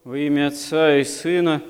Во имя Отца и Сына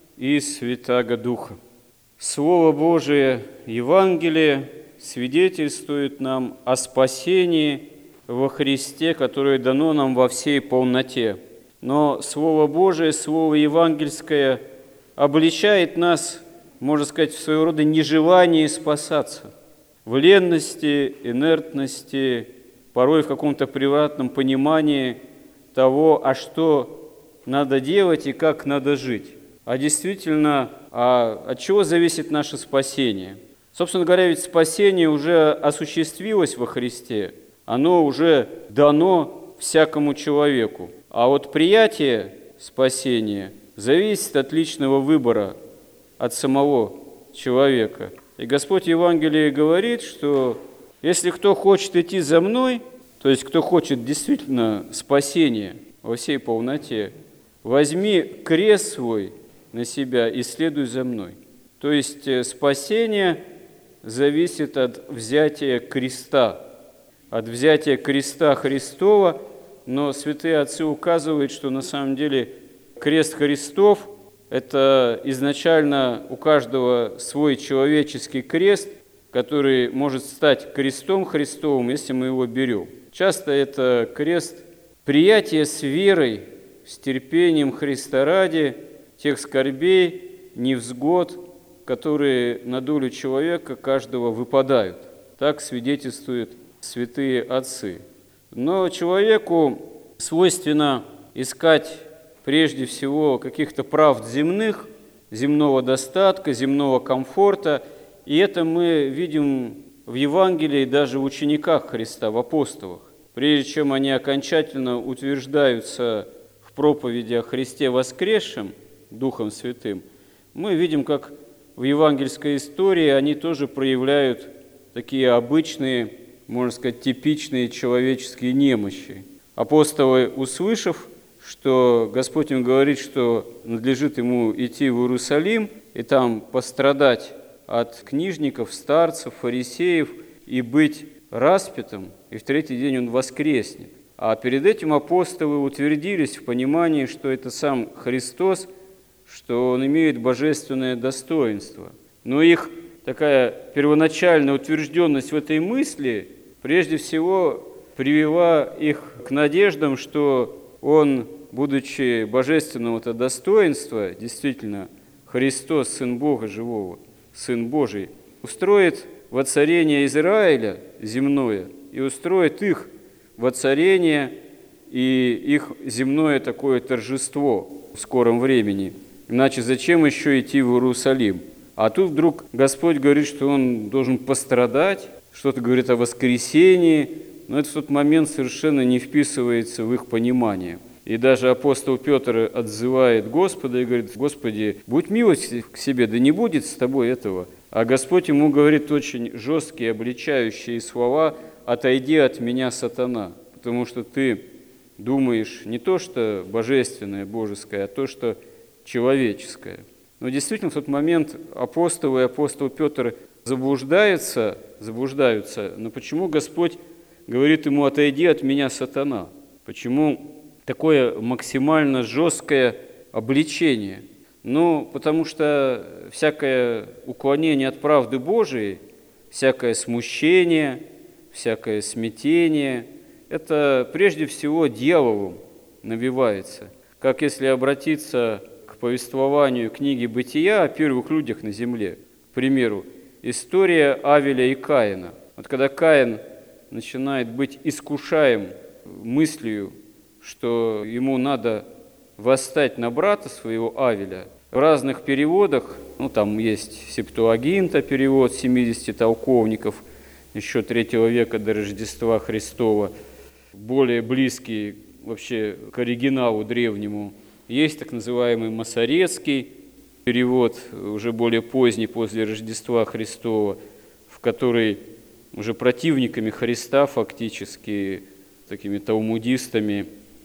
и Святаго Духа. Слово Божие, Евангелие, свидетельствует нам о спасении во Христе, которое дано нам во всей полноте. Но Слово Божие, Слово Евангельское обличает нас, можно сказать, в своего рода нежелании спасаться, в ленности, инертности, порой в каком-то превратном понимании того, что надо делать и как надо жить. А действительно, от чего зависит наше спасение? Собственно говоря, ведь спасение уже осуществилось во Христе, оно уже дано всякому человеку. А вот приятие спасения зависит от личного выбора, от самого человека. И Господь в Евангелии говорит, что если кто хочет идти за мной, то есть кто хочет действительно спасения во всей полноте, возьми крест свой на себя и следуй за мной. То есть спасение зависит от взятия креста, от взятия креста Христова, но святые отцы указывают, что на самом деле крест Христов – это изначально у каждого свой человеческий крест, который может стать крестом Христовым, если мы его берем. Часто это крест приятия с верой, с терпением Христа ради тех скорбей, невзгод, которые на долю человека каждого выпадают. Так свидетельствуют святые отцы. Но человеку свойственно искать прежде всего каких-то правд земных, земного достатка, земного комфорта, и это мы видим в Евангелии, даже в учениках Христа, в апостолах. Прежде чем они окончательно утверждаются в проповеди о Христе воскресшем Духом Святым, мы видим, как в евангельской истории они тоже проявляют такие обычные, можно сказать, типичные человеческие немощи. Апостолы, услышав, что Господь им говорит, что надлежит ему идти в Иерусалим и там пострадать от книжников, старцев, фарисеев и быть распятым, и в третий день он воскреснет. А перед этим апостолы утвердились в понимании, что это сам Христос, что он имеет божественное достоинство. Но их такая первоначальная утвержденность в этой мысли прежде всего привела их к надеждам, что он, будучи божественного-то достоинства, действительно Христос, Сын Бога живого, Сын Божий, устроит воцарение Израиля земное и устроит их воцарение и их земное такое торжество в скором времени. Иначе зачем еще идти в Иерусалим? А тут вдруг Господь говорит, что он должен пострадать, что-то говорит о воскресении, но это в тот момент совершенно не вписывается в их понимание. И даже апостол Петр отзывает Господа и говорит: «Господи, будь милостив к себе, да не будет с тобой этого». А Господь ему говорит очень жесткие, обличающие слова: «Отойди от меня, сатана, потому что ты думаешь не то, что божественное, божеское, а то, что человеческое». Но действительно в тот момент апостол и апостол Петр заблуждаются, но почему Господь говорит ему: «Отойди от меня, сатана»? Почему такое максимально жесткое обличение? Ну, потому что всякое уклонение от правды Божией, всякое смущение, всякое смятение – это прежде всего дьяволом навевается. Как если обратиться к повествованию книги «Бытия» о первых людях на земле. К примеру, история Авеля и Каина. Вот когда Каин начинает быть искушаем мыслью, что ему надо восстать на брата своего Авеля, в разных переводах, там есть Септуагинта, перевод 70 толковников, еще 3 века до Рождества Христова, более близкий вообще к оригиналу древнему. Есть так называемый Масорецкий перевод, уже более поздний, после Рождества Христова, в который уже противниками Христа фактически, такими талмудистами,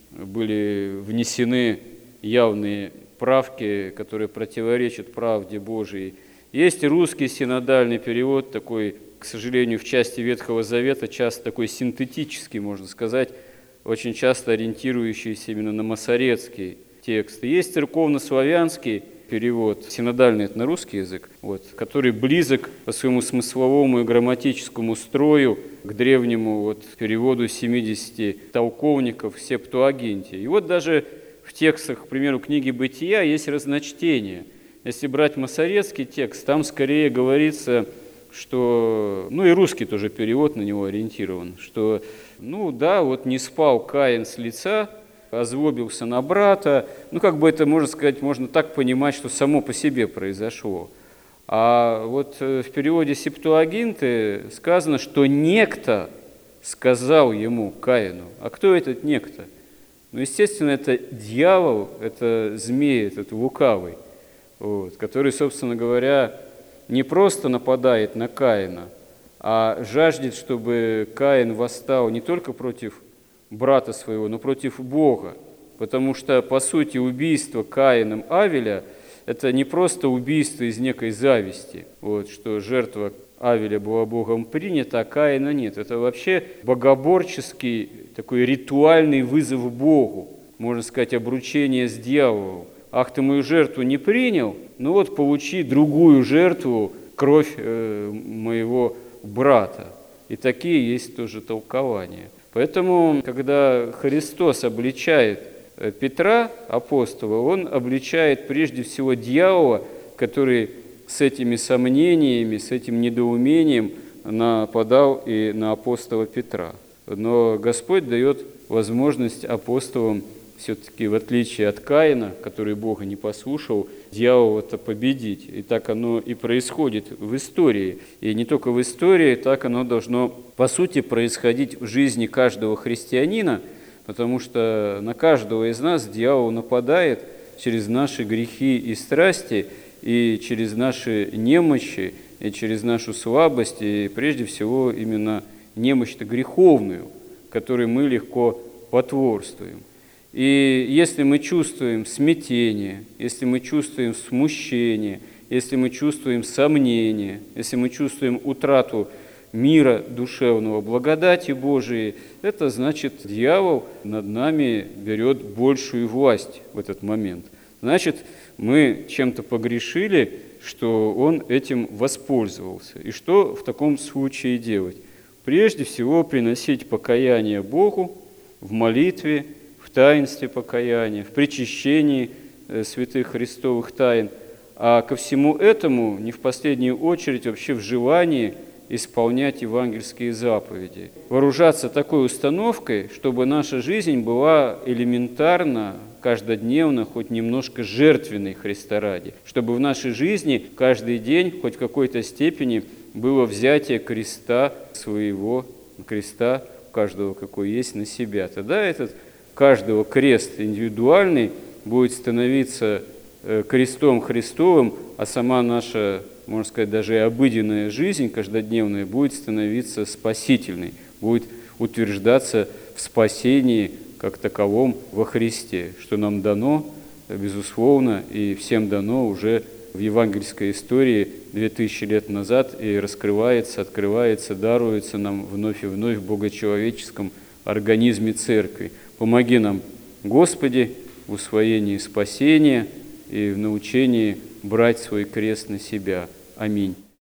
были внесены явные правки, которые противоречат правде Божией. Есть русский синодальный перевод, такой, к сожалению, в части Ветхого Завета, часто такой синтетический, можно сказать, очень часто ориентирующийся именно на Масорецкий. текст. Есть церковно-славянский перевод, синодальный — это на русский язык, который близок по своему смысловому и грамматическому строю к древнему переводу 70 толковников Септуагинте. И даже в текстах, к примеру, книги «Бытия» есть разночтение. Если брать масорецкий текст, там скорее говорится, что, и русский тоже перевод на него ориентирован, что, не спал Каин с лица, озлобился на брата. Это, можно сказать, можно так понимать, что само по себе произошло. А в переводе Септуагинты сказано, что некто сказал ему, Каину. А кто этот некто? Естественно, это дьявол, это змей, этот лукавый, который, собственно говоря, не просто нападает на Каина, а жаждет, чтобы Каин восстал не только против брата своего, но против Бога. Потому что, по сути, убийство Каином Авеля – это не просто убийство из некой зависти, что жертва Авеля была Богом принята, а Каина нет. Это вообще богоборческий, такой ритуальный вызов Богу, можно сказать, обручение с дьяволом. Ах, ты мою жертву не принял? Получи другую жертву, кровь моего брата. И такие есть тоже толкования. Поэтому, когда Христос обличает Петра, апостола, он обличает прежде всего дьявола, который с этими сомнениями, с этим недоумением нападал и на апостола Петра. Но Господь дает возможность апостолам все-таки, в отличие от Каина, который Бога не послушал, дьявола-то победить. И так оно и происходит в истории. И не только в истории, так оно должно, по сути, происходить в жизни каждого христианина, потому что на каждого из нас дьявол нападает через наши грехи и страсти, и через наши немощи, и через нашу слабость, и прежде всего именно немощь-то греховную, которой мы легко потворствуем. И если мы чувствуем смятение, если мы чувствуем смущение, если мы чувствуем сомнение, если мы чувствуем утрату мира душевного, благодати Божией, это значит, дьявол над нами берет большую власть в этот момент. Значит, мы чем-то погрешили, что он этим воспользовался. И что в таком случае делать? Прежде всего, приносить покаяние Богу в молитве, в таинстве покаяния, в причащении святых христовых тайн, а ко всему этому, не в последнюю очередь, вообще в желании исполнять евангельские заповеди. Вооружаться такой установкой, чтобы наша жизнь была элементарно, каждодневно, хоть немножко жертвенной Христа ради, чтобы в нашей жизни каждый день, хоть в какой-то степени, было взятие креста своего, креста каждого, какой есть, на себя. Тогда этот каждого крест индивидуальный будет становиться крестом Христовым, а сама наша, можно сказать, даже и обыденная жизнь каждодневная будет становиться спасительной, будет утверждаться в спасении как таковом во Христе, что нам дано, безусловно, и всем дано уже в евангельской истории 2000 лет назад и раскрывается, открывается, даруется нам вновь и вновь в богочеловеческом организме Церкви. Помоги нам, Господи, в усвоении спасения и в научении брать свой крест на себя. Аминь.